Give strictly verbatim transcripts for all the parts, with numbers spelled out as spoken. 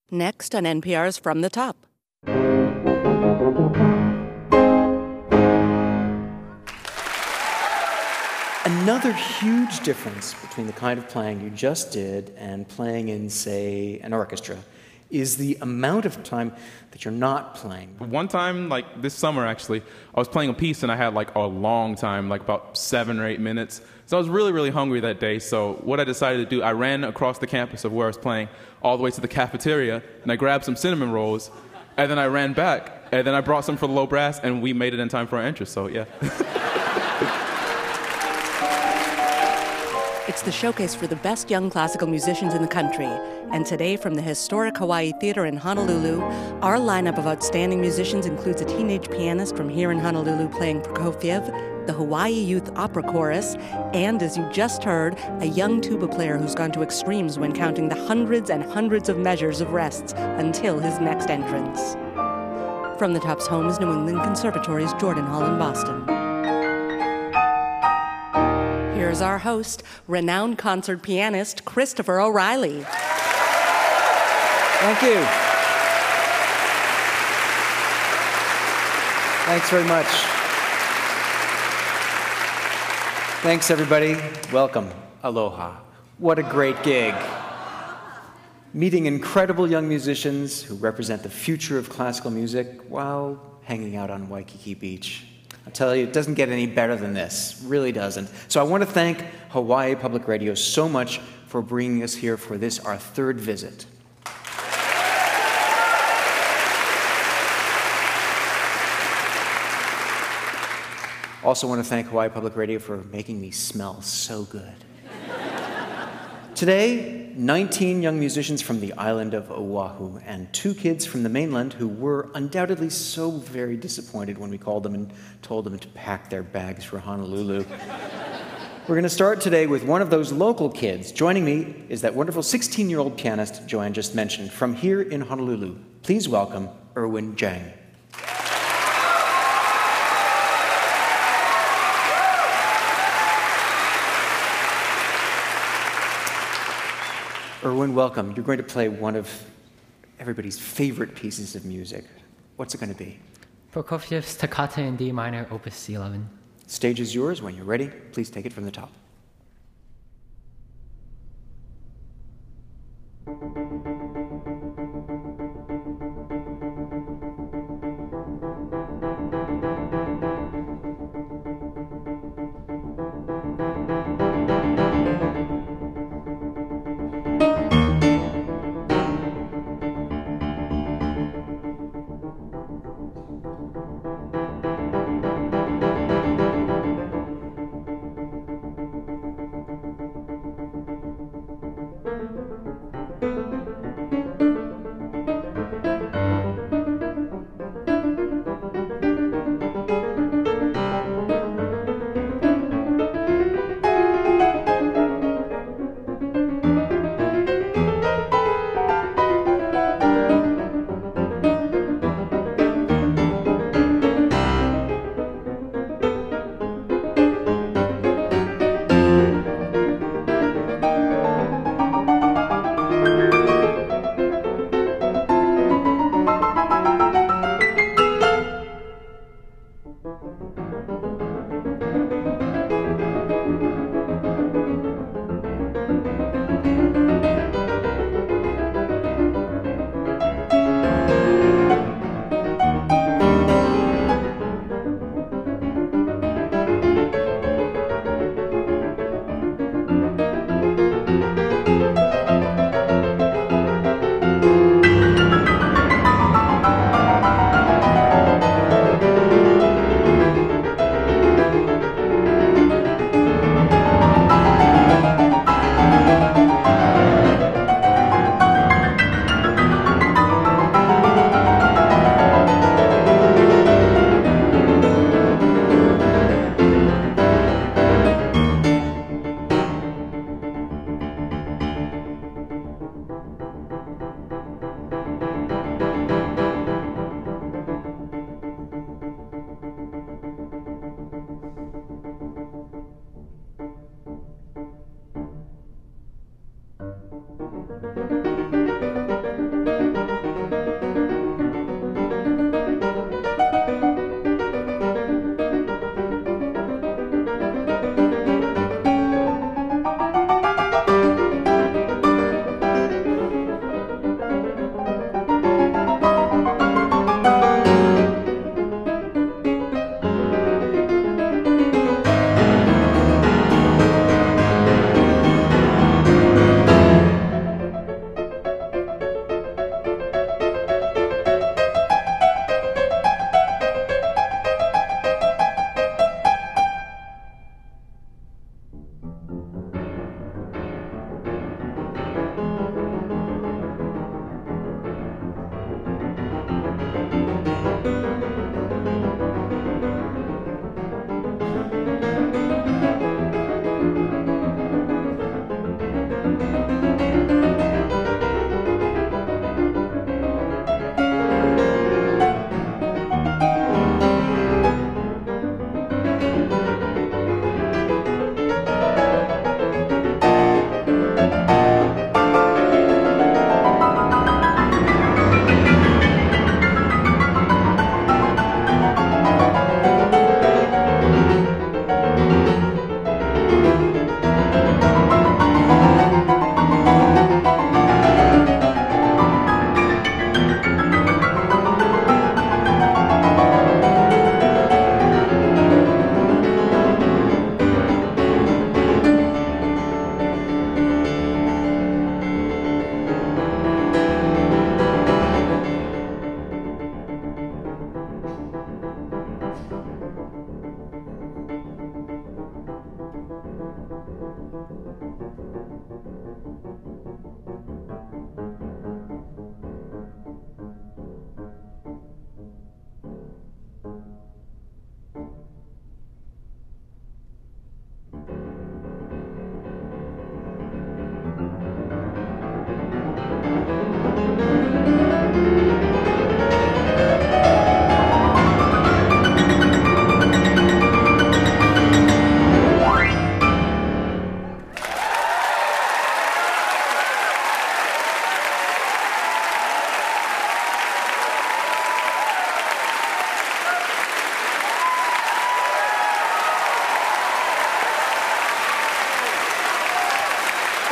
Next on N P R's From the Top. Another huge difference between the kind of playing you just did and playing in, say, an orchestra is the amount of time that you're not playing. One time, like this summer actually, I was playing a piece and I had like a long time, like about seven or eight minutes. So I was really, really hungry that day. So what I decided to do, I ran across the campus of where I was playing all the way to the cafeteria and I grabbed some cinnamon rolls and then I ran back and then I brought some for the low brass and we made it in time for our entrance. So yeah. It's the showcase for the best young classical musicians in the country. And today, from the historic Hawaii Theater in Honolulu, our lineup of outstanding musicians includes a teenage pianist from here in Honolulu playing Prokofiev, the Hawaii Youth Opera Chorus, and, as you just heard, a young tuba player who's gone to extremes when counting the hundreds and hundreds of measures of rests until his next entrance. From the Top's home is New England Conservatory's Jordan Hall in Boston. Here's our host, renowned concert pianist Christopher O'Reilly. Thank you. Thanks very much. Thanks, everybody. Welcome. Aloha. What a great gig. Meeting incredible young musicians who represent the future of classical music while hanging out on Waikiki Beach. I tell you, it doesn't get any better than this. Really doesn't. So I want to thank Hawaii Public Radio so much for bringing us here for this, our third visit. Also want to thank Hawaii Public Radio for making me smell so good. Today, nineteen young musicians from the island of Oahu and two kids from the mainland who were undoubtedly so very disappointed when we called them and told them to pack their bags for Honolulu. We're going to start today with one of those local kids. Joining me is that wonderful sixteen-year-old pianist Joanne just mentioned from here in Honolulu. Please welcome Erwin Jang. Erwin, welcome. You're going to play one of everybody's favorite pieces of music. What's it going to be? Prokofiev's Toccata in D minor, Opus eleven. Stage is yours. When you're ready, please take it from the top.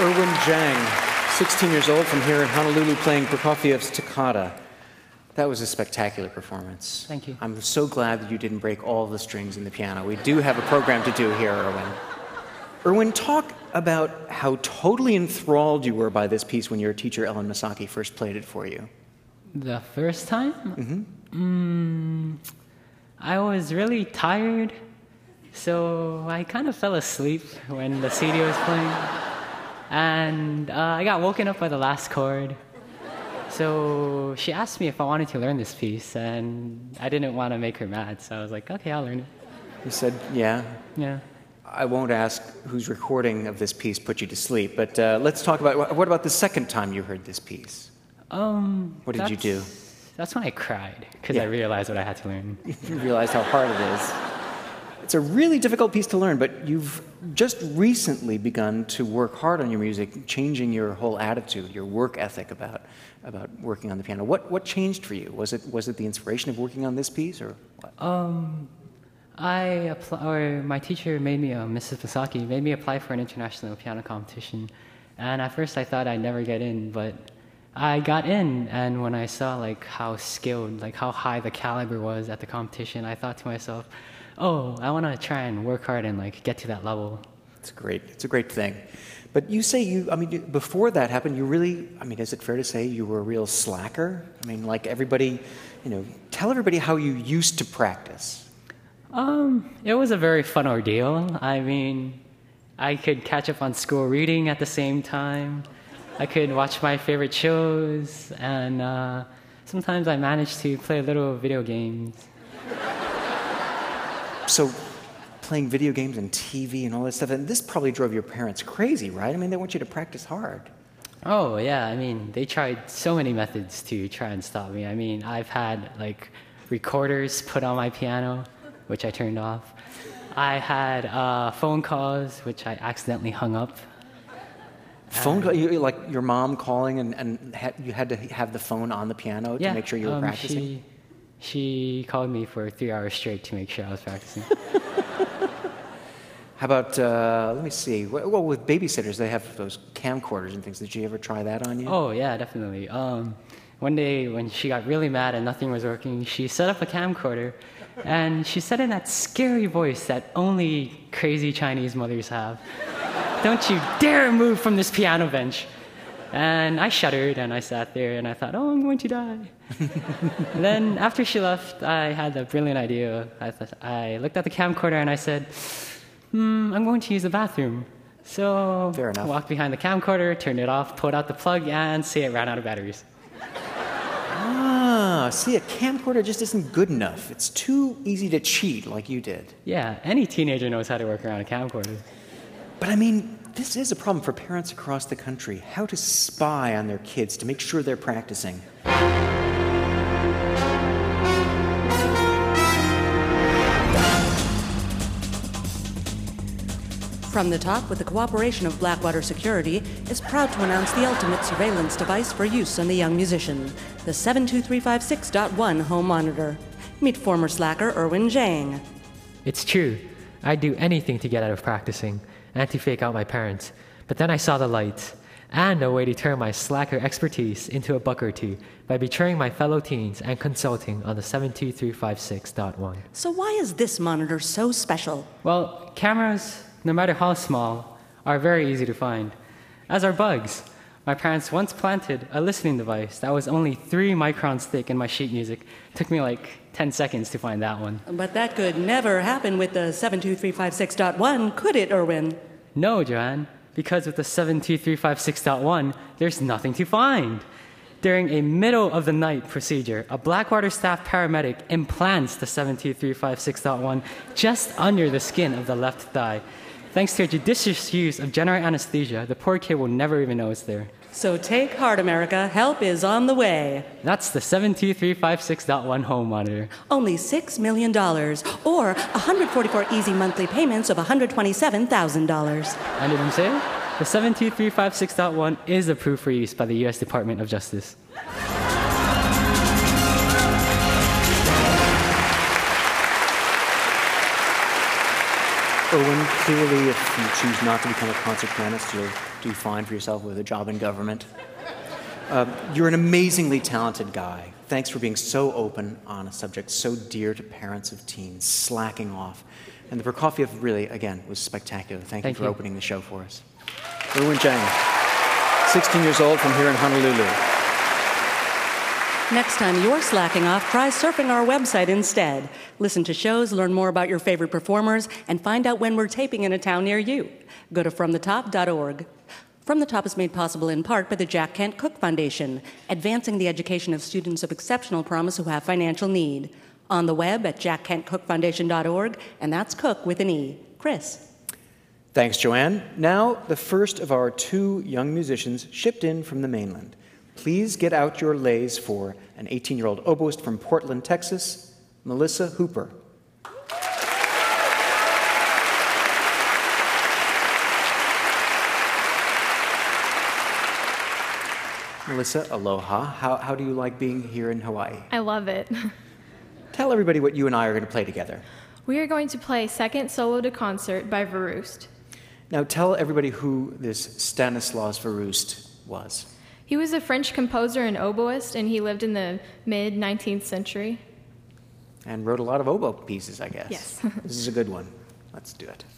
Erwin Zhang, sixteen years old from here in Honolulu, playing Prokofiev's Toccata. That was a spectacular performance. Thank you. I'm so glad that you didn't break all the strings in the piano. We do have a program to do here, Erwin. Erwin, talk about how totally enthralled you were by this piece when your teacher, Ellen Misaki, first played it for you. The first time? Mm-hmm. Mm, I was really tired, so I kind of fell asleep when the C D was playing. And uh, I got woken up by the last chord. So she asked me if I wanted to learn this piece, and I didn't want to make her mad, so I was like, okay, I'll learn it. You said, yeah? Yeah. I won't ask whose recording of this piece put you to sleep, but uh, let's talk about, what about the second time you heard this piece? Um, What did you do? That's when I cried, because Yeah. I realized what I had to learn. You realized how hard it is. It's a really difficult piece to learn, but you've just recently begun to work hard on your music, changing your whole attitude, your work ethic about, about working on the piano. What, what changed for you? Was it, was it the inspiration of working on this piece, or what? Um, I appl- or my teacher made me, uh, Missus Misaki, made me apply for an international piano competition. And at first I thought I'd never get in, but I got in, and when I saw like how skilled, like how high the caliber was at the competition, I thought to myself, oh, I want to try and work hard and like get to that level. It's great. It's a great thing. But you say you, I mean, you- before that happened, you really, I mean, is it fair to say you were a real slacker? I mean, like everybody, you know, tell everybody how you used to practice. Um, it was a very fun ordeal. I mean, I could catch up on school reading at the same time. I could watch my favorite shows, and uh, sometimes I managed to play little video games. So playing video games and T V and all this stuff, and this probably drove your parents crazy, right? I mean, they want you to practice hard. Oh, yeah, I mean, they tried so many methods to try and stop me. I mean, I've had, like, recorders put on my piano, which I turned off. I had uh, phone calls, which I accidentally hung up. Phone call, you, like your mom calling, and, and had, you had to have the phone on the piano to Yeah, make sure you were um, practicing? She, she called me for three hours straight to make sure I was practicing. How about, uh, let me see, well, well, with babysitters, they have those camcorders and things. Did you ever try that on you? Oh, yeah, definitely. Um, one day when she got really mad and nothing was working, she set up a camcorder, and she said in that scary voice that only crazy Chinese mothers have, "Don't you dare move from this piano bench." And I shuddered, and I sat there, and I thought, oh, I'm going to die. Then after she left, I had the brilliant idea. I, th- I looked at the camcorder, and I said, hmm, I'm going to use the bathroom. So Fair enough. I walked behind the camcorder, turned it off, pulled out the plug, and see, it ran out of batteries. Ah, see, a camcorder just isn't good enough. It's too easy to cheat like you did. Yeah, any teenager knows how to work around a camcorder. But I mean, this is a problem for parents across the country, how to spy on their kids to make sure they're practicing. From the Top, with the cooperation of Blackwater Security, is proud to announce the ultimate surveillance device for use on the young musician, the seven two three five six point one home monitor. Meet former slacker Erwin Zhang. It's true. I'd do anything to get out of practicing and to fake out my parents. But then I saw the light and a way to turn my slacker expertise into a buck or two by betraying my fellow teens and consulting on the seven two three five six point one. So why is this monitor so special? Well, cameras, no matter how small, are very easy to find, as are bugs. My parents once planted a listening device that was only three microns thick in my sheet music. It took me like ten seconds to find that one. But that could never happen with the seven two three five six point one, could it, Erwin? No, Joanne, because with the seven two three five six point one, there's nothing to find. During a middle-of-the-night procedure, a Blackwater staff paramedic implants the seven two three five six point one just under the skin of the left thigh. Thanks to a judicious use of general anesthesia, the poor kid will never even know it's there. So take heart, America. Help is on the way. That's the seven two three five six point one home monitor. Only six million dollars, or one hundred forty-four easy monthly payments of one hundred twenty-seven thousand dollars. And did you say? The seven two three five six point one is approved for use by the U S Department of Justice. Owen, clearly if you choose not to become a concert pianist, you'll do fine for yourself with a job in government. Uh, you're an amazingly talented guy. Thanks for being so open on a subject so dear to parents of teens, slacking off. And the Prokofiev really, again, was spectacular. Thank, Thank you for you. opening the show for us. Erwin Chang, sixteen years old from here in Honolulu. Next time you're slacking off, try surfing our website instead. Listen to shows, learn more about your favorite performers, and find out when we're taping in a town near you. Go to from the top dot org. From the Top is made possible in part by the Jack Kent Cooke Foundation, advancing the education of students of exceptional promise who have financial need. On the web at jack kent cook foundation dot org, and that's Cook with an E. Chris. Thanks, Joanne. Now, the first of our two young musicians shipped in from the mainland. Please get out your lays for an eighteen-year-old oboist from Portland, Texas, Melissa Hooper. Melissa, aloha. How, how do you like being here in Hawaii? I love it. Tell everybody what you and I are going to play together. We are going to play Second Solo de Concert by Verust. Now tell everybody who this Stanislas Verust was. He was a French composer and oboist, and he lived in the mid-nineteenth century. And wrote a lot of oboe pieces, I guess. Yes. This is a good one. Let's do it.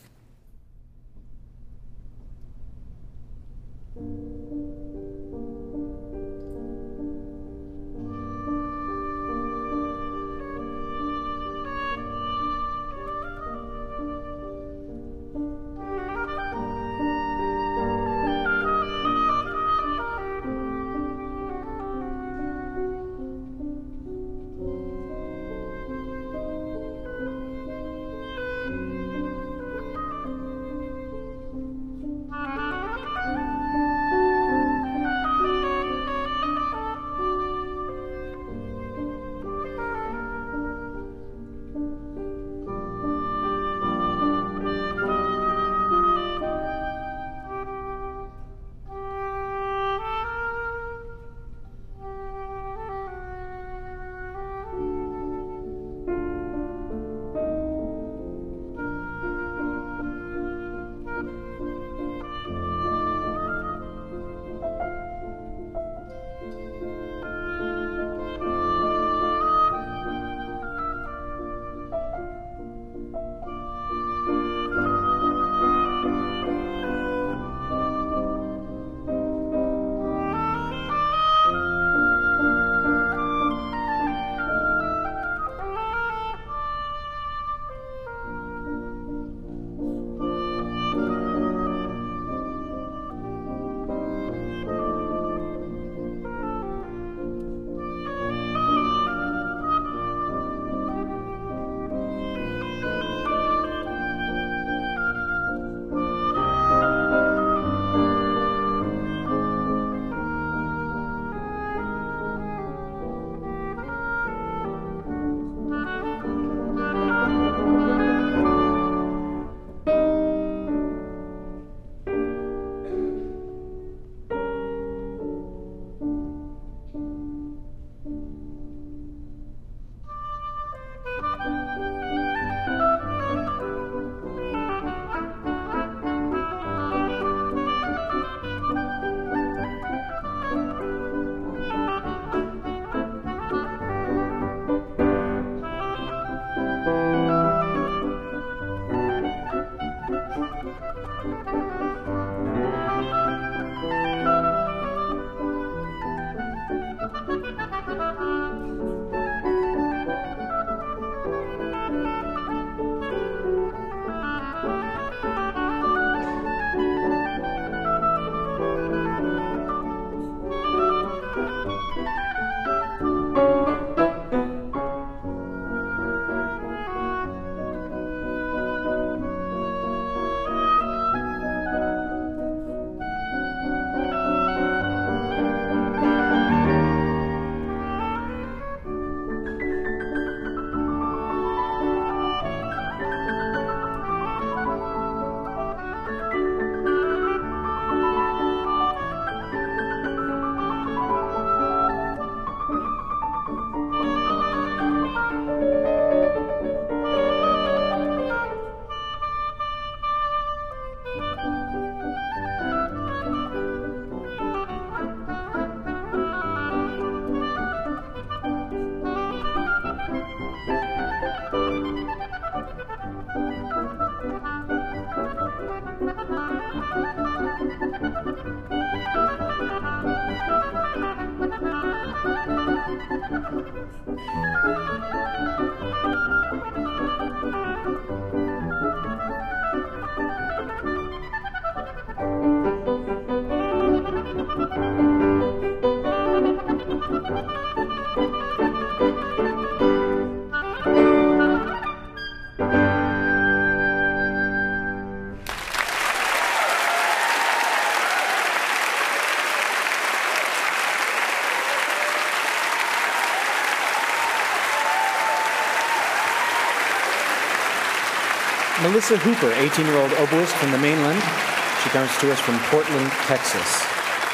Melissa Hooper, eighteen-year-old oboist from the mainland. She comes to us from Portland, Texas.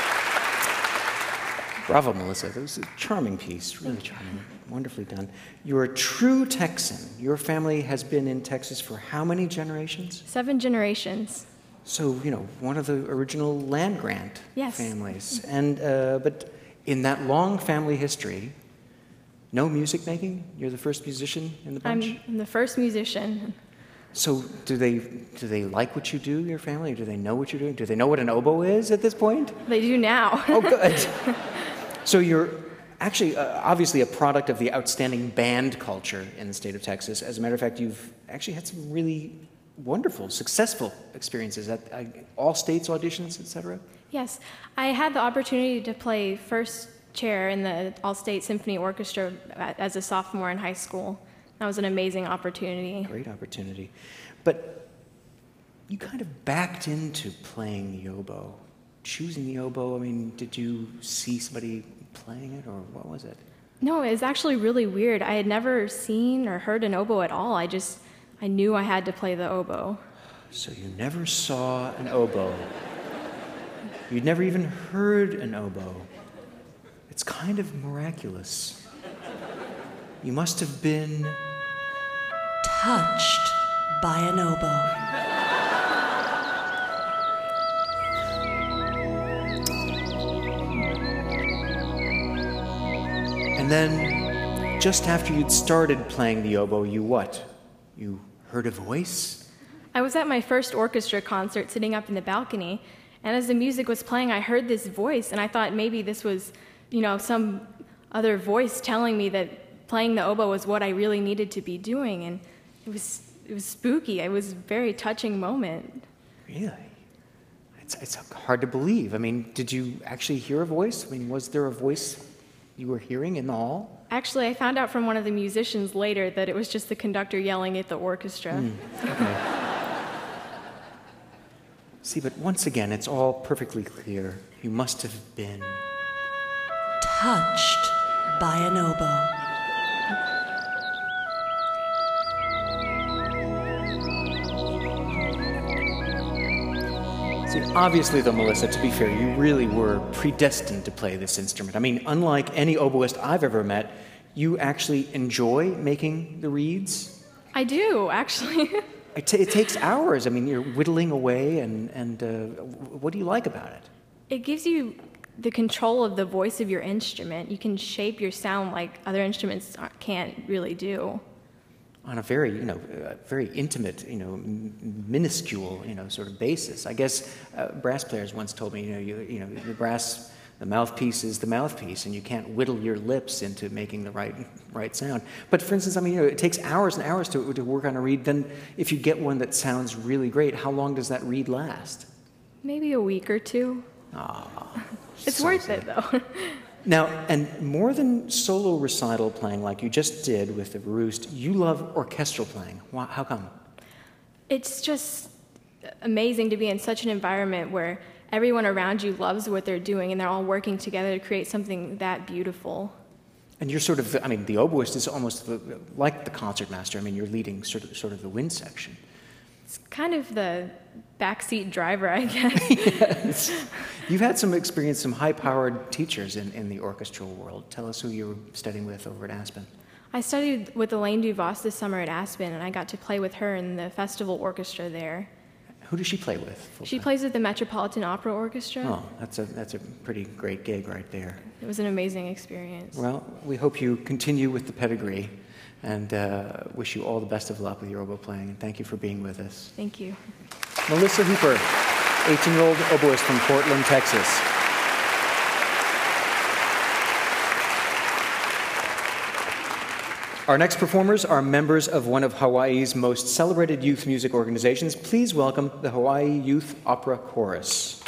Bravo, Melissa. That was a charming piece, really charming, wonderfully done. You're a true Texan. Your family has been in Texas for how many generations? Seven generations. So, you know, one of the original land-grant Yes. families. And, uh, but in that long family history, no music making? You're the first musician in the bunch? I'm the first musician. So do they do they like what you do, your family? Do they know what you're doing? Do they know what an oboe is at this point? They do now. Oh, good. So you're actually uh, obviously a product of the outstanding band culture in the state of Texas. As a matter of fact, you've actually had some really wonderful, successful experiences at uh, all states auditions, et cetera. Yes, I had the opportunity to play first chair in the All-State Symphony Orchestra as a sophomore in high school. That was an amazing opportunity. Great opportunity. But you kind of backed into playing the oboe, choosing the oboe. I mean, did you see somebody playing it, or what was it? No, it was actually really weird. I had never seen or heard an oboe at all. I just, I knew I had to play the oboe. So you never saw an oboe. You'd never even heard an oboe. It's kind of miraculous. You must have been touched by an oboe. And then, just after you'd started playing the oboe, you what? You heard a voice? I was at my first orchestra concert sitting up in the balcony, and as the music was playing, I heard this voice, and I thought maybe this was, you know, some other voice telling me that playing the oboe was what I really needed to be doing, and it was it was spooky. It was a very touching moment. Really? It's, it's hard to believe. I mean, did you actually hear a voice? I mean, was there a voice you were hearing in the hall? Actually, I found out from one of the musicians later that it was just the conductor yelling at the orchestra. Mm, okay. See, but once again, it's all perfectly clear. You must have been touched by an oboe. See, obviously, though, Melissa, to be fair, you really were predestined to play this instrument. I mean, unlike any oboist I've ever met, you actually enjoy making the reeds. I do, actually. It, t- it takes hours. I mean, you're whittling away, and, and uh, what do you like about it? It gives you the control of the voice of your instrument. You can shape your sound like other instruments can't really do. On a very, you know, uh, very intimate, you know, m- minuscule, you know, sort of basis. I guess uh, brass players once told me, you know, you, you know, the brass, the mouthpiece is the mouthpiece, and you can't whittle your lips into making the right, right sound. But for instance, I mean, you know, it takes hours and hours to to work on a reed. Then, if you get one that sounds really great, how long does that reed last? Maybe a week or two. Ah, it's so worth sad. it, though. Now, and more than solo recital playing like you just did with the Roost, you love orchestral playing. Why, how come? It's just amazing to be in such an environment where everyone around you loves what they're doing and they're all working together to create something that beautiful. And you're sort of, I mean, the oboist is almost the, like the concertmaster. I mean, you're leading sort of, sort of the wind section. It's kind of the backseat driver, I guess. Yes. You've had some experience, some high-powered teachers in, in the orchestral world. Tell us who you were studying with over at Aspen. I studied with Elaine Duvos this summer at Aspen, and I got to play with her in the festival orchestra there. Who does she play with? full She time? plays with the Metropolitan Opera Orchestra. Oh, that's a, that's a pretty great gig right there. It was an amazing experience. Well, we hope you continue with the pedigree, and uh, wish you all the best of luck with your oboe playing, and thank you for being with us. Thank you. Melissa Hooper, eighteen-year-old oboist from Portland, Texas. Our next performers are members of one of Hawaii's most celebrated youth music organizations. Please welcome the Hawaii Youth Opera Chorus.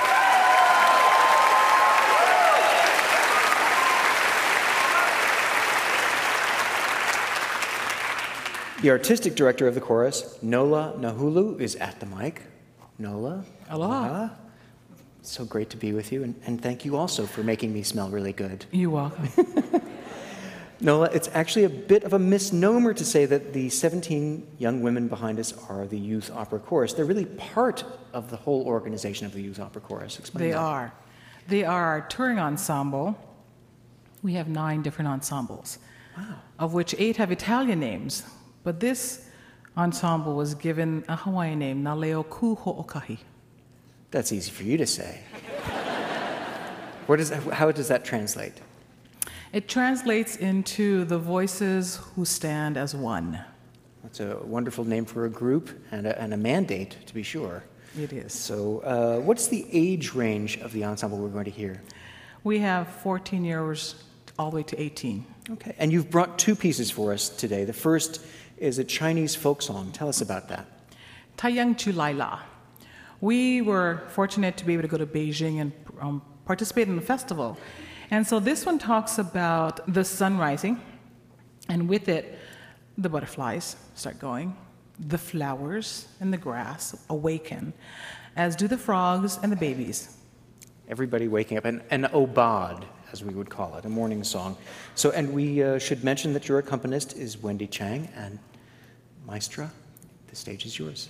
The artistic director of the chorus, Nola Nahulu, is at the mic. Nola. Aloha. So great to be with you, and, and thank you also for making me smell really good. You're welcome. Nola, it's actually a bit of a misnomer to say that the seventeen young women behind us are the Youth Opera Chorus. They're really part of the whole organization of the Youth Opera Chorus. Explain They that. are. They are our touring ensemble. We have nine different ensembles, wow. of which eight have Italian names. But this ensemble was given a Hawaiian name, Naleo Ku Ho'okahi. That's easy for you to say. What is, how does that translate? It translates into the voices who stand as one. That's a wonderful name for a group and a, and a mandate, to be sure. It is. So uh, what's the age range of the ensemble we're going to hear? We have fourteen years all the way to eighteen. Okay, and you've brought two pieces for us today. The first is a Chinese folk song. Tell us about that. Taiyang Chulaila. We were fortunate to be able to go to Beijing and um, participate in the festival. And so this one talks about the sun rising, and with it, the butterflies start going, the flowers and the grass awaken, as do the frogs and the babies. Everybody waking up, an, an obad, as we would call it, a morning song. So, and we uh, should mention that your accompanist is Wendy Chang, and Maestra, the stage is yours.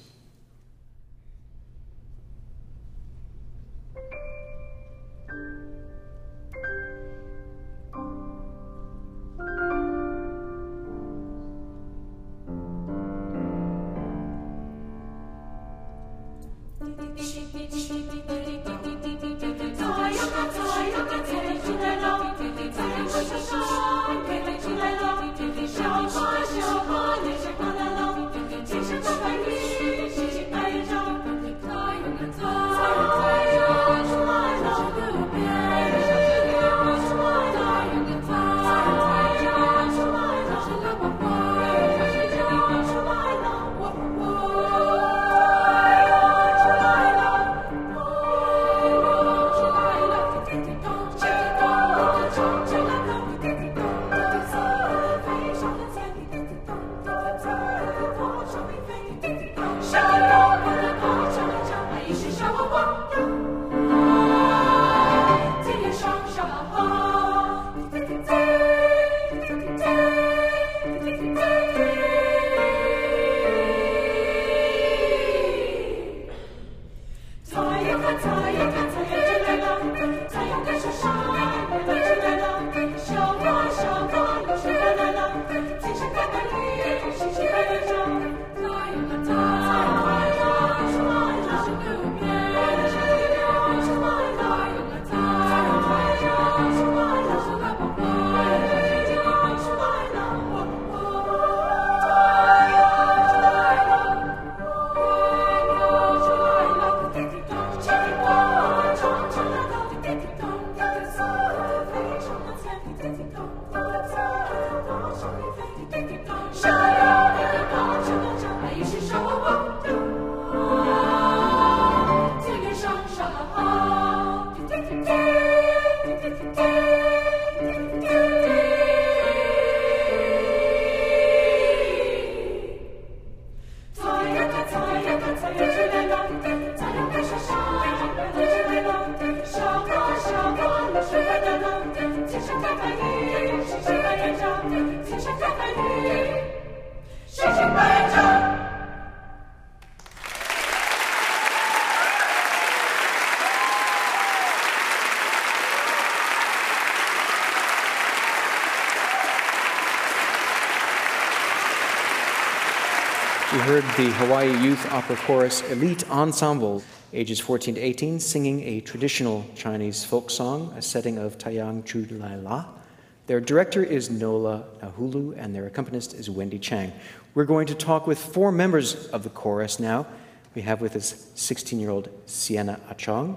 We heard the Hawaii Youth Opera Chorus Elite Ensemble, ages fourteen to eighteen, singing a traditional Chinese folk song, a setting of Taiyang Chulaila. Their director is Nola Nahulu, and their accompanist is Wendy Chang. We're going to talk with four members of the chorus now. We have with us sixteen-year-old Sienna Achong.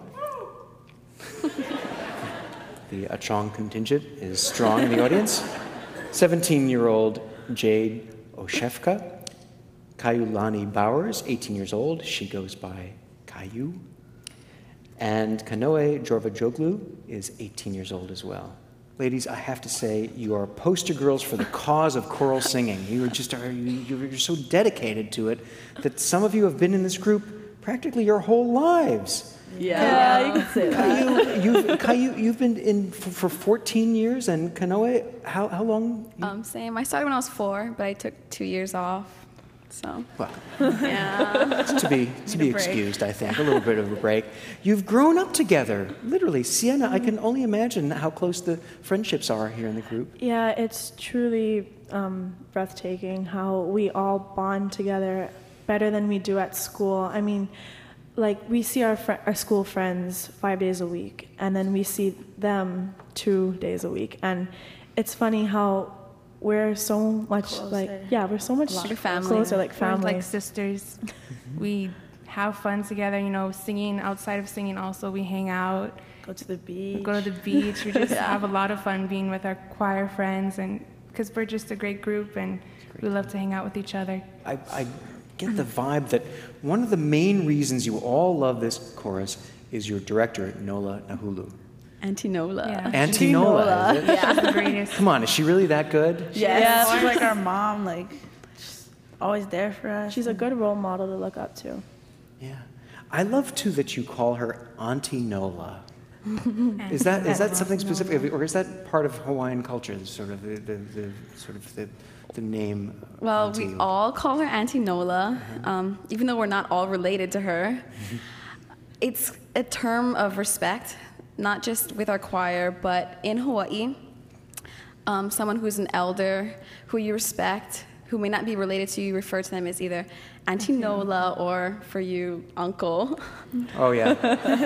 The Achong contingent is strong in the audience. seventeen-year-old Jade Oshefka. Kayulani Bowers, eighteen years old. She goes by Kayu. And Kanoe Jorvajoglu is eighteen years old as well. Ladies, I have to say, you are poster girls for the cause of choral singing. You are just are, you, you're so dedicated to it that some of you have been in this group practically your whole lives. Yeah, yeah, you can say that. Caillou, you've, Caillou, you've been in for, for fourteen years, and Kanoe, how, how long? You... Um, same. I started when I was four, but I took two years off. So. Well, yeah. It's to be to be excused, I think. A little bit of a break. You've grown up together, literally. Sienna, I can only imagine how close the friendships are here in the group. Yeah, it's truly um, breathtaking how we all bond together better than we do at school. I mean, like we see our fr- our school friends five days a week, and then we see them two days a week, and it's funny how we're so much closer. like yeah we're so much like family. closer, like family, we're like sisters. We have fun together, you know, singing. Outside of singing also, we hang out, go to the beach we go to the beach we just yeah. have a lot of fun being with our choir friends, and because we're just a great group and we love to hang out with each other. I, I get the vibe that one of the main reasons you all love this chorus is your director, Nola Nahulu. Auntie Nola. Yeah. Auntie Nola. Is it? Yeah, she's the greatest. Come on, is she really that good? Yes. Yeah, she's like our mom, like she's always there for us. She's a good role model to look up to. Yeah. I love too that you call her Auntie Nola. Is that is that something specific, or is that part of Hawaiian culture? Sort of the, the, the sort of the the name. Well, Auntie. we all call her Auntie Nola, uh-huh. um, even though we're not all related to her. It's a term of respect, not just with our choir, but in Hawaii. Um, someone who's an elder, who you respect, who may not be related to you, refer to them as either Auntie Nola or, for you, Uncle. Oh, yeah.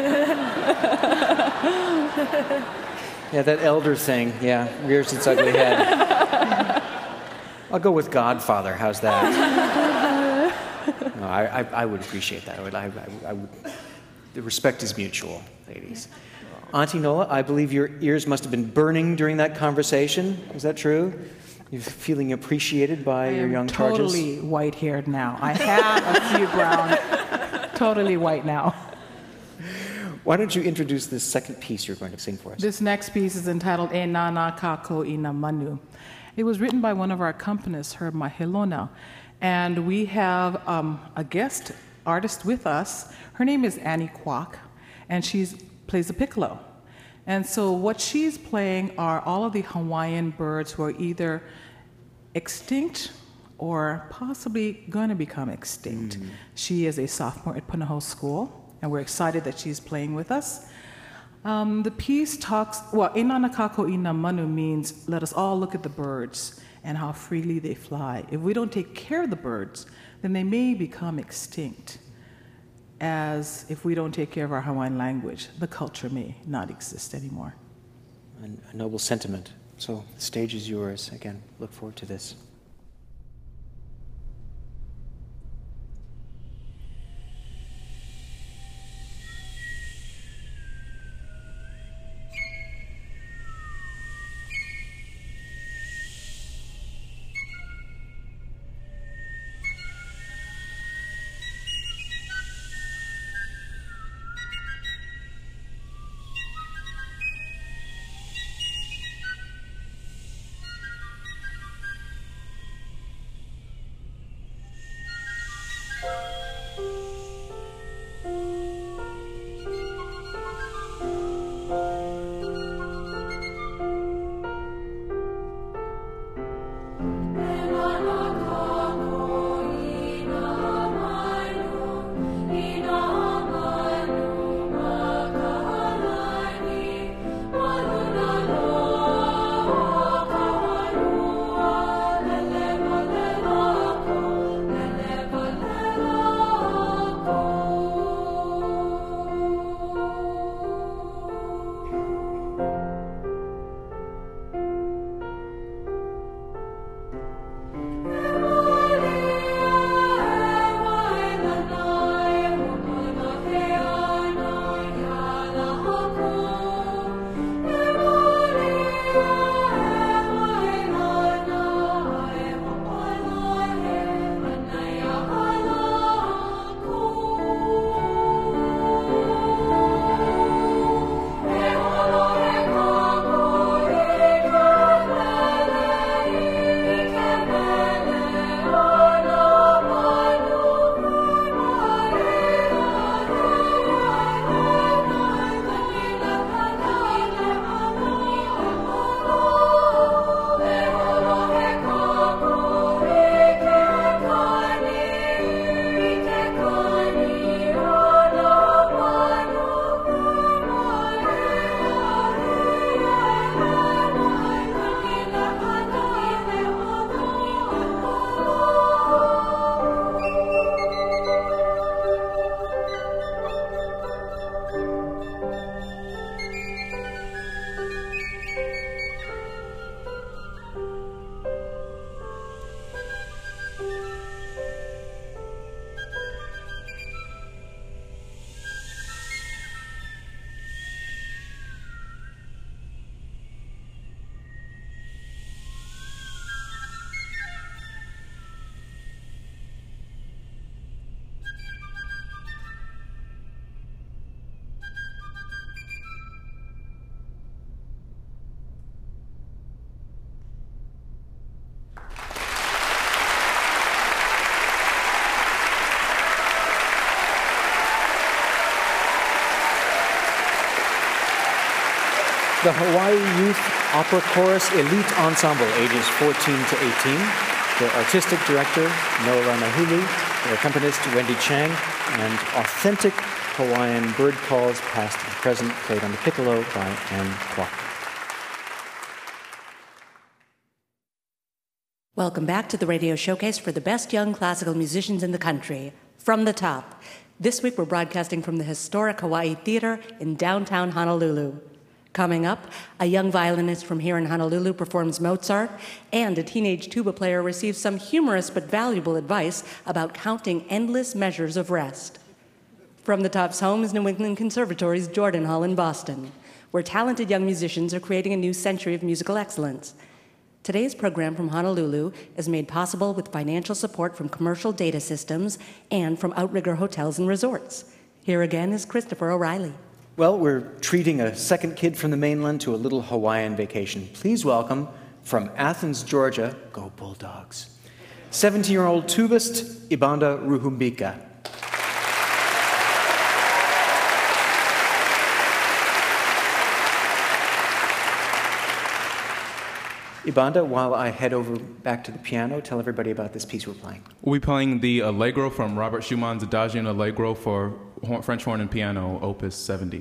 Yeah, that elder thing, yeah, rears its ugly head. I'll go with Godfather, how's that? No, I, I, I would appreciate that. I would, I, I, I would, the respect is mutual, ladies. Auntie Nola, I believe your ears must have been burning during that conversation. Is that true? You're feeling appreciated by I your am young totally charges? white-haired now. I have a few brown, totally white now. Why don't you introduce this second piece you're going to sing for us? This next piece is entitled E Nana Kako Ina Manu. It was written by one of our accompanists, Herb Mahelona, and we have um, a guest artist with us. Her name is Annie Kwok, and she plays the piccolo. And so what she's playing are all of the Hawaiian birds who are either extinct or possibly going to become extinct. Mm. She is a sophomore at Punahou School, and we're excited that she's playing with us. Um, the piece talks, well, E Nana Kako Ina Manu means let us all look at the birds and how freely they fly. If we don't take care of the birds, then they may become extinct. As if we don't take care of our Hawaiian language, the culture may not exist anymore. A noble sentiment. So the stage is yours. Again, look forward to this. the Hawaii Youth Opera Chorus Elite Ensemble, ages fourteen to eighteen. Their artistic director, Nola Nahulu, their accompanist, Wendy Chang, and authentic Hawaiian bird calls, past and present, played on the piccolo by Anne Clark. Welcome back to the radio showcase for the best young classical musicians in the country, From the Top. This week we're broadcasting from the historic Hawaii Theater in downtown Honolulu. Coming up, a young violinist from here in Honolulu performs Mozart, and a teenage tuba player receives some humorous but valuable advice about counting endless measures of rest. From the Top's home is New England Conservatory's Jordan Hall in Boston, where talented young musicians are creating a new century of musical excellence. Today's program from Honolulu is made possible with financial support from Commercial Data Systems and from Outrigger Hotels and Resorts. Here again is Christopher O'Reilly. Well, we're treating a second kid from the mainland to a little Hawaiian vacation. Please welcome, from Athens, Georgia, go Bulldogs, seventeen-year-old tubist Ibanda Ruhumbika. Ibanda, while I head over back to the piano, tell everybody about this piece we're playing. We'll be playing the Allegro from Robert Schumann's Adagio and Allegro for French horn and piano, opus seventy.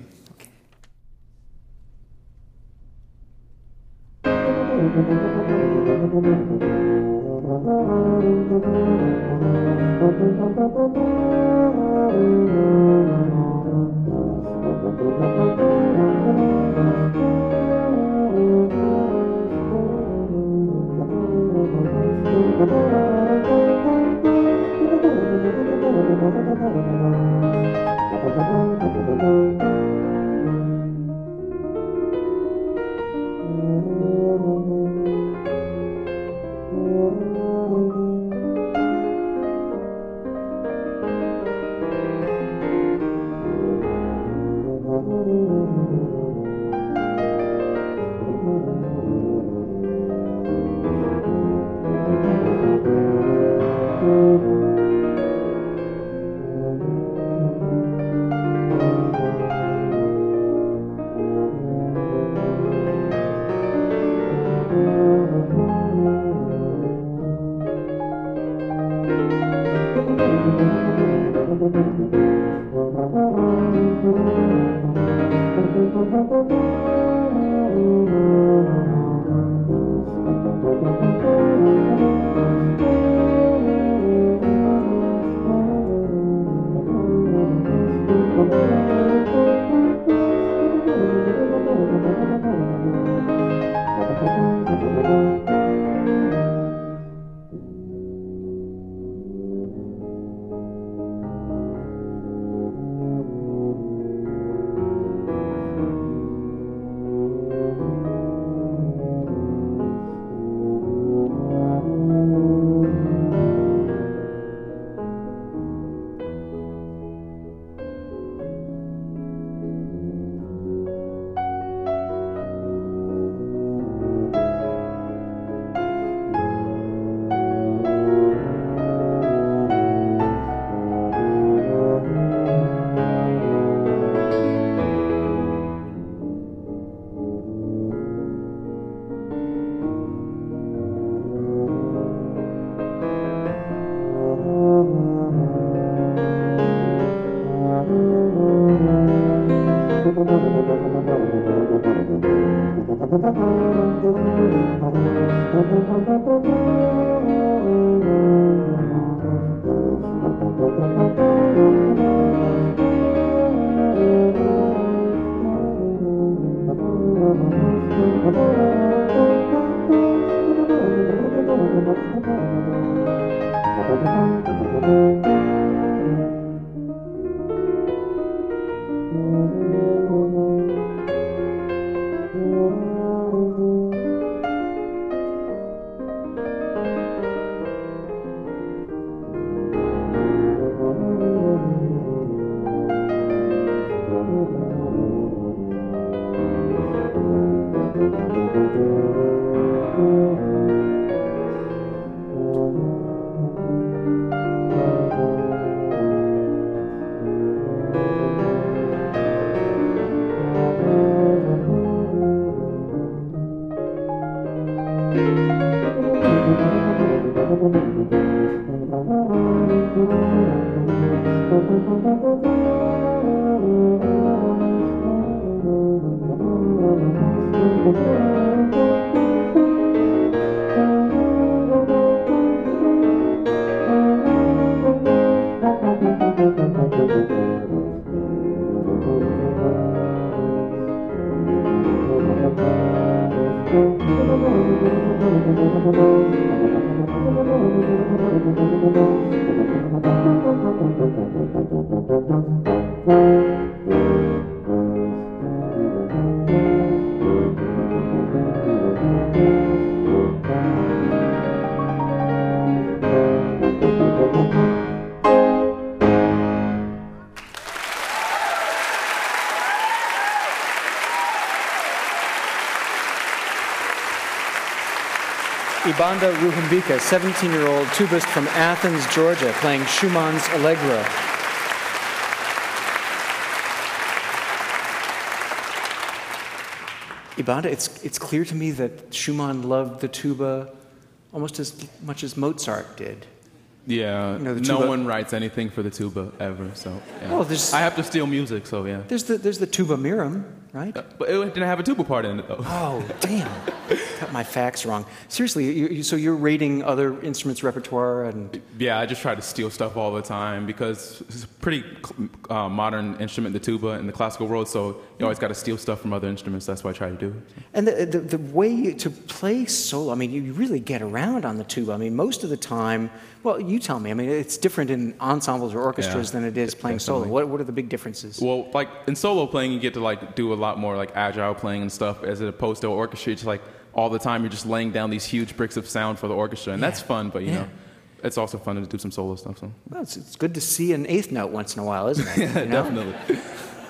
Ibanda Ruhumbika, seventeen-year-old tubist from Athens, Georgia, playing Schumann's Allegro. Ibanda, it's, it's clear to me that Schumann loved the tuba almost as much as Mozart did. Yeah, You know, the no tuba- one writes anything for the tuba ever, so yeah. Well, there's- I have to steal music, so yeah. There's the, there's the tuba mirum, right? Uh, But it didn't have a tuba part in it, though. Oh, damn. Got my facts wrong. Seriously, you, you, so you're rating other instruments' repertoire and... Yeah, I just try to steal stuff all the time because it's a pretty uh, modern instrument, the tuba, in the classical world, so you always got to steal stuff from other instruments. That's what I try to do. And the, the, the way you, to play solo, I mean, you really get around on the tuba. I mean, most of the time, well, you tell me. I mean, it's different in ensembles or orchestras Yeah, than it is playing definitely. solo. What, what are the big differences? Well, like in solo playing, you get to like do a lot more like agile playing and stuff, as opposed to orchestra. It's like all the time you're just laying down these huge bricks of sound for the orchestra, and Yeah. that's fun. But you Yeah. know, it's also fun to do some solo stuff. So Well, it's, it's good to see an eighth note once in a while, isn't it? yeah, You know? definitely.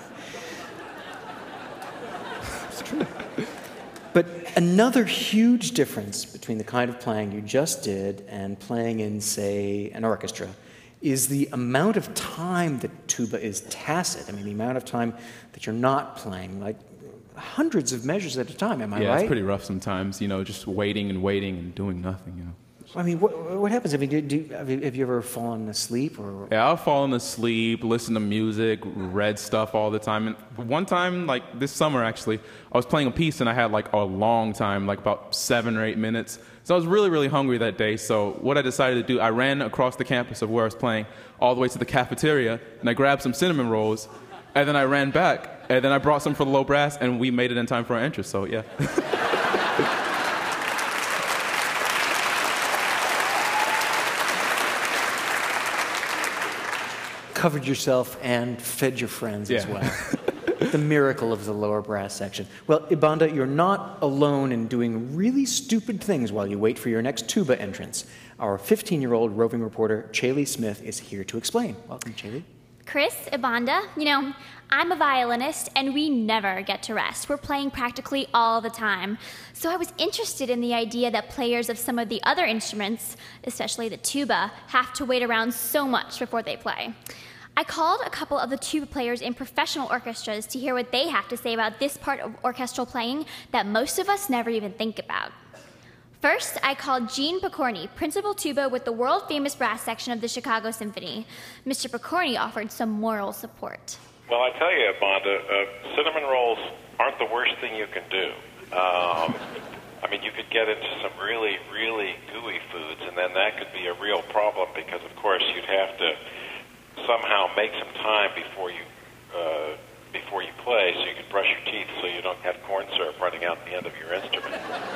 It's true. But another huge difference between the kind of playing you just did and playing in, say, an orchestra is the amount of time that tuba is tacit. I mean, the amount of time that you're not playing, like hundreds of measures at a time, am I yeah, right? it's pretty rough sometimes. You know, just waiting and waiting and doing nothing. You know. I mean, what, what happens? I mean, do, do, have you have you ever fallen asleep? Or Yeah, I've fallen asleep, listened to music, read stuff all the time. And one time, like this summer actually, I was playing a piece and I had like a long time, like about seven or eight minutes. So I was really, really hungry that day. So what I decided to do, I ran across the campus of where I was playing all the way to the cafeteria and I grabbed some cinnamon rolls and then I ran back and then I brought some for the low brass and we made it in time for our entrance. So yeah. covered yourself and fed your friends as Yeah. well. The miracle of the lower brass section. Well, Ibanda, you're not alone in doing really stupid things while you wait for your next tuba entrance. Our fifteen-year-old roving reporter, Chaley Smith, is here to explain. Welcome, Chaley. Chris, Ibanda, you know, I'm a violinist and we never get to rest. We're playing practically all the time. So I was interested in the idea that players of some of the other instruments, especially the tuba, have to wait around so much before they play. I called a couple of the tuba players in professional orchestras to hear what they have to say about this part of orchestral playing that most of us never even think about. First, I called Gene Pokorny, principal tuba with the world-famous brass section of the Chicago Symphony. Mister Pokorny offered some moral support. Well, I tell you, Bonda, uh, cinnamon rolls aren't the worst thing you can do. Um, I mean, you could get into some really, really gooey foods, and then that could be a real problem because, of course, you'd have to somehow make some time before you uh, before you play so you can brush your teeth so you don't have corn syrup running out the end of your instrument.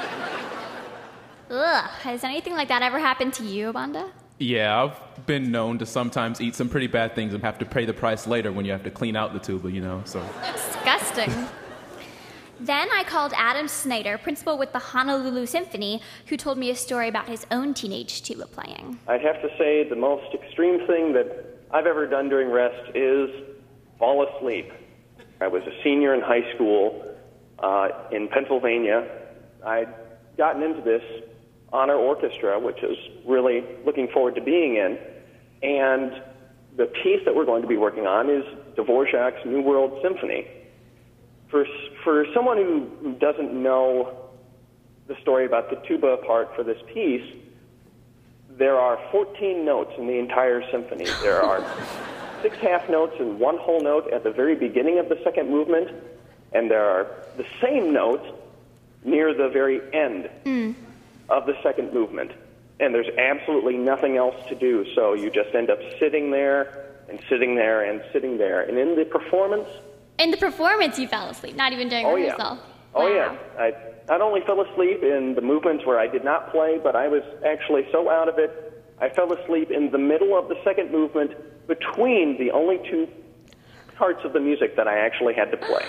Ugh, has anything like that ever happened to you, Ibanda? Yeah, I've been known to sometimes eat some pretty bad things and have to pay the price later when you have to clean out the tuba, you know, so. Disgusting. Then I called Adam Snyder, principal with the Honolulu Symphony, who told me a story about his own teenage tuba playing. I'd have to say the most extreme thing that I've ever done during rest is fall asleep. I was a senior in high school uh, in Pennsylvania. I'd gotten into this honor orchestra, which I was really looking forward to being in. And the piece that we're going to be working on is Dvorak's New World Symphony. For, for someone who, who doesn't know the story about the tuba part for this piece, there are fourteen notes in the entire symphony. There are six half notes and one whole note at the very beginning of the second movement, and there are the same notes near the very end mm. of the second movement. And there's absolutely nothing else to do, so you just end up sitting there and sitting there and sitting there. And in the performance... In the performance, you fell asleep, not even during oh, rehearsal. Yeah. Oh, wow. yeah. I not only fell asleep in the movements where I did not play, but I was actually so out of it, I fell asleep in the middle of the second movement between the only two parts of the music that I actually had to play.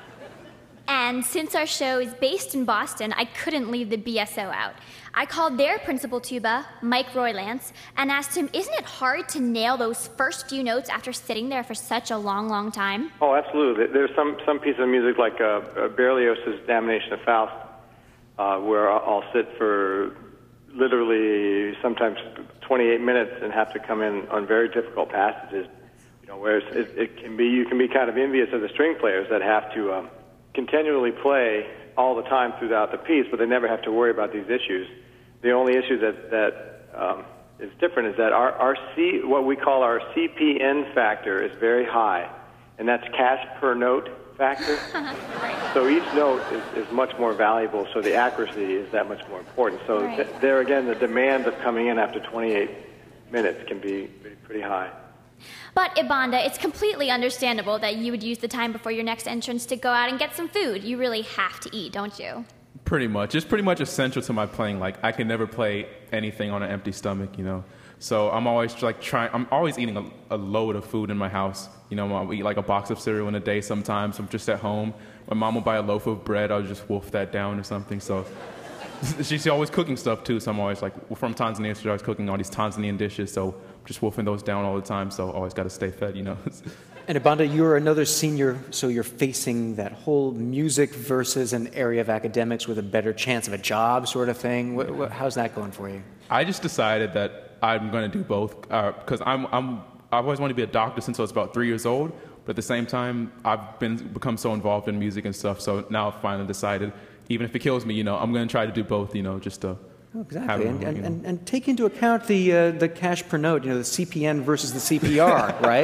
And since our show is based in Boston, I couldn't leave the B S O out. I called their principal tuba, Mike Roylance, and asked him, isn't it hard to nail those first few notes after sitting there for such a long, long time? Oh, absolutely. There's some, some piece of music like uh, Berlioz's Damnation of Faust, uh, where I'll sit for literally sometimes twenty-eight minutes and have to come in on very difficult passages. You know, whereas it, it can be, you can be kind of envious of the string players that have to um, continually play all the time throughout the piece, but they never have to worry about these issues. The only issue that that um, is different is that our, our C, what we call our C P N factor, is very high, and that's cash per note factor. So each note is, is much more valuable, so the accuracy is that much more important. So right. th- there again, the demand of coming in after twenty-eight minutes can be pretty high. But, Ibanda, it's completely understandable that you would use the time before your next entrance to go out and get some food. You really have to eat, don't you? Pretty much. It's pretty much essential to my playing. Like, I can never play anything on an empty stomach, you know. So I'm always, like, trying, I'm always eating a, a load of food in my house. You know, I'll eat, like, a box of cereal in a day sometimes. I'm just at home. My mom will buy a loaf of bread. I'll just wolf that down or something. So she's always cooking stuff, too. So I'm always, like, we're from Tanzania, so she's always cooking all these Tanzanian dishes. So just wolfing those down all the time, so always got to stay fed, you know. And Ibanda, you're another senior, so you're facing that whole music versus an area of academics with a better chance of a job sort of thing. What, what, how's that going for you? I just decided that I'm going to do both, because uh, I'm, I'm, I've always wanted to be a doctor since I was about three years old, but at the same time, I've been become so involved in music and stuff, so now I've finally decided, even if it kills me, you know, I'm going to try to do both, you know, just to... Oh, exactly, and, and, and, and take into account the uh, the cash per note, you know, the C P N versus the C P R, right?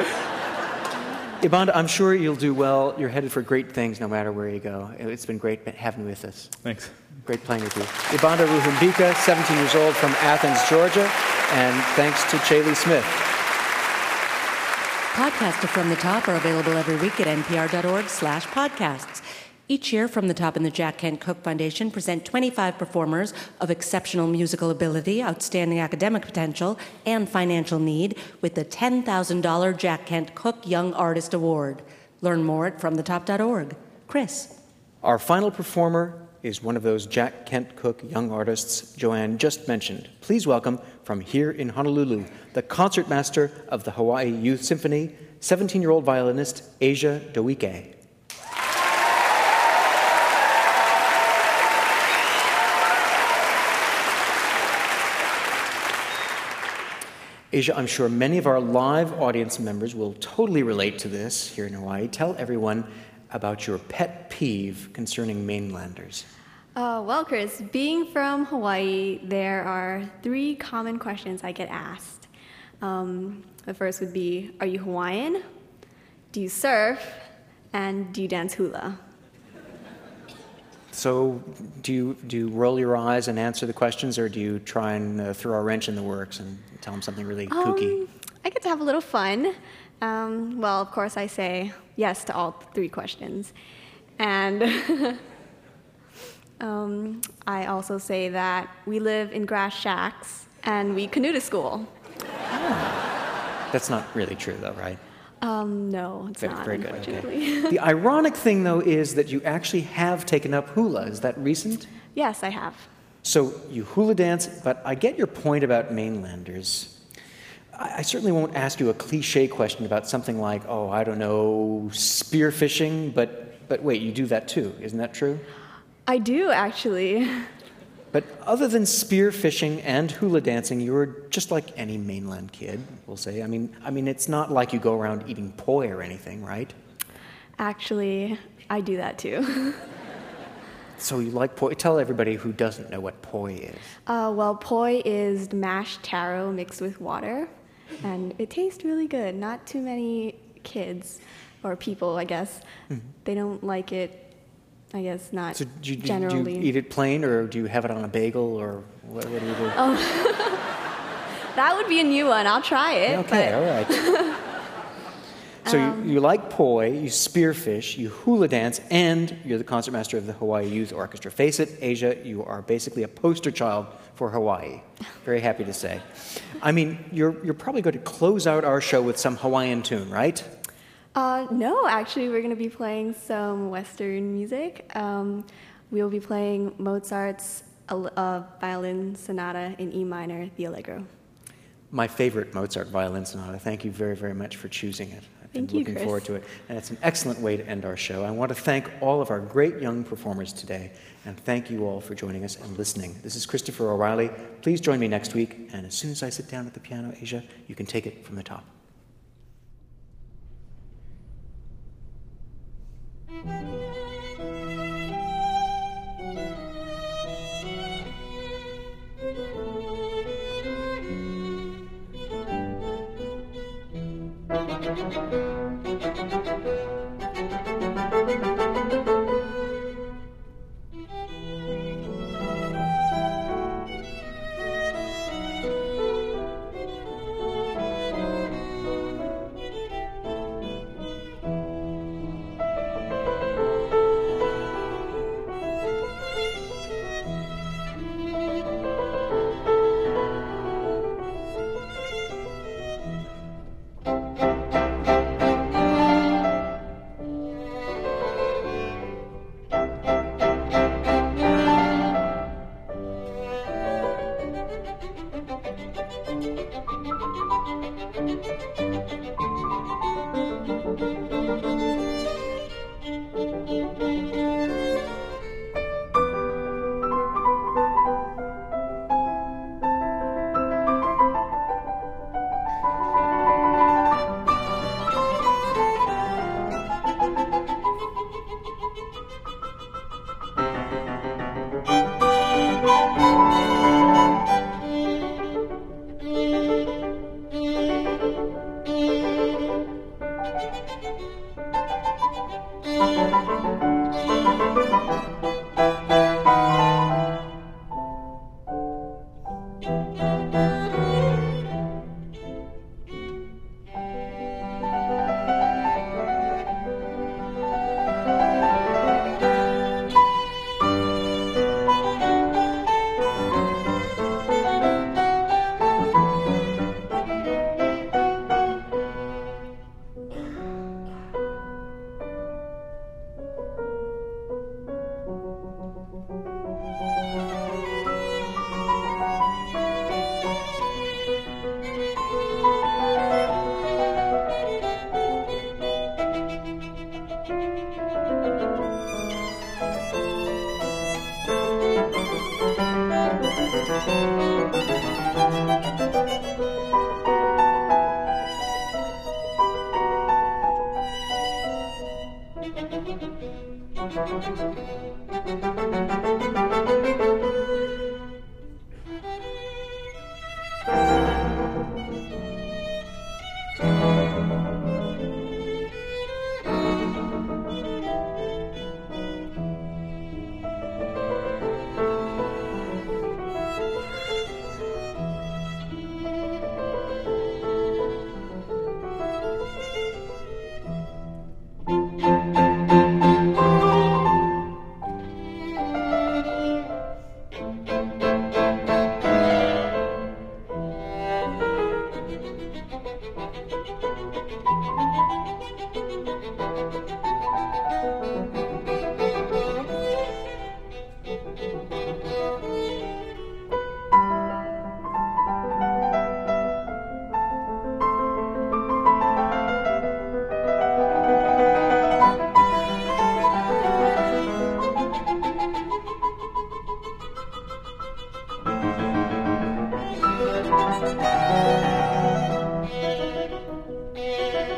Ibanda, I'm sure you'll do well. You're headed for great things no matter where you go. It's been great having you with us. Thanks. Great playing with you. Ibanda Ruhumbika, seventeen years old, from Athens, Georgia, and thanks to Chaley Smith. Podcasts of From the Top are available every week at npr.org slash podcasts. Each year, From the Top and the Jack Kent Cooke Foundation present twenty-five performers of exceptional musical ability, outstanding academic potential, and financial need with the ten thousand dollars Jack Kent Cooke Young Artist Award. Learn more at from the top dot org. Chris. Our final performer is one of those Jack Kent Cooke young artists Joanne just mentioned. Please welcome, from here in Honolulu, the concertmaster of the Hawaii Youth Symphony, seventeen-year-old violinist Asia Dawike. Asia, I'm sure many of our live audience members will totally relate to this here in Hawaii. Tell everyone about your pet peeve concerning mainlanders. Uh, well, Chris, being from Hawaii, there are three common questions I get asked. Um, the first would be, are you Hawaiian? Do you surf? And do you dance hula? So do you, do you roll your eyes and answer the questions, or do you try and uh, throw a wrench in the works and tell them something really kooky? Um, I get to have a little fun. Um, well, of course, I say yes to all three questions. And um, I also say that we live in grass shacks and we canoe to school. Oh. That's not really true, though, right? Um, no, it's very, not, very good. unfortunately. Okay. The ironic thing, though, is that you actually have taken up hula. Is that recent? Yes, I have. So you hula dance, but I get your point about mainlanders. I, I certainly won't ask you a cliche question about something like, oh, I don't know, spearfishing, but, but wait, you do that too, isn't that true? I do, actually. But other than spearfishing and hula dancing, you're just like any mainland kid, we'll say. I mean, I mean, it's not like you go around eating poi or anything, right? Actually, I do that too. So you like poi? Tell everybody who doesn't know what poi is. Uh, well, poi is mashed taro mixed with water, and it tastes really good. Not too many kids or people, I guess, mm-hmm. they don't like it. I guess not so do you, do, generally. Do you eat it plain, or do you have it on a bagel, or what, what do you do? Oh, that would be a new one. I'll try it. Okay, but... all right. So um, you, you like poi, you spearfish, you hula dance, and you're the concertmaster of the Hawaii Youth Orchestra. Face it, Asia, you are basically a poster child for Hawaii. Very happy to say. I mean, you're you're probably going to close out our show with some Hawaiian tune, right? Uh, no, actually, we're going to be playing some Western music. Um, we'll be playing Mozart's uh, violin sonata in E minor, the Allegro. My favorite Mozart violin sonata. Thank you very, very much for choosing it. I've been Thank you, looking Chris. forward to it. And it's an excellent way to end our show. I want to thank all of our great young performers today, and thank you all for joining us and listening. This is Christopher O'Reilly. Please join me next week, and as soon as I sit down at the piano, Asia, you can take it from the top.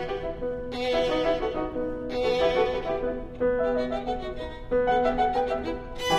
Thank you.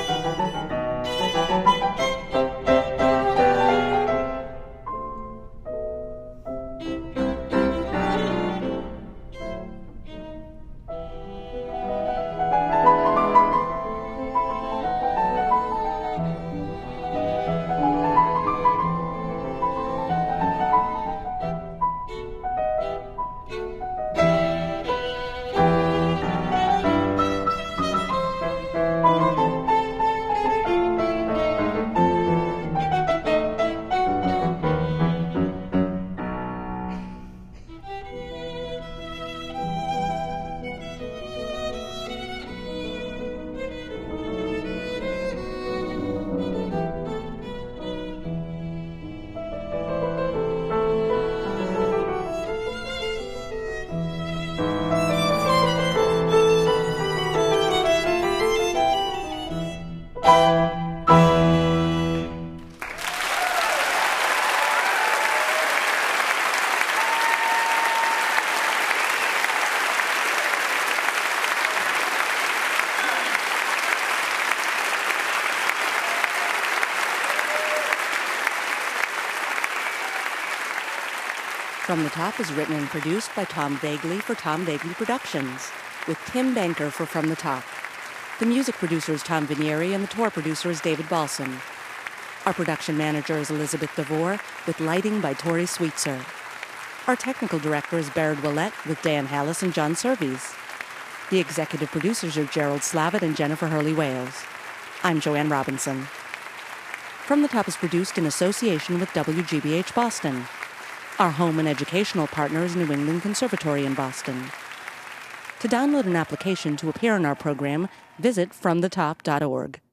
From the Top is written and produced by Tom Vagley for Tom Vagley Productions, with Tim Banker for From the Top. The music producer is Tom Vinieri, and the tour producer is David Balson. Our production manager is Elizabeth DeVore, with lighting by Tori Sweetser. Our technical director is Baird Willett, with Dan Hallis and John Surveys. The executive producers are Gerald Slavitt and Jennifer Hurley-Wales. I'm Joanne Robinson. From the Top is produced in association with W G B H Boston. Our home and educational partner is New England Conservatory in Boston. To download an application to appear in our program, visit from the top dot org.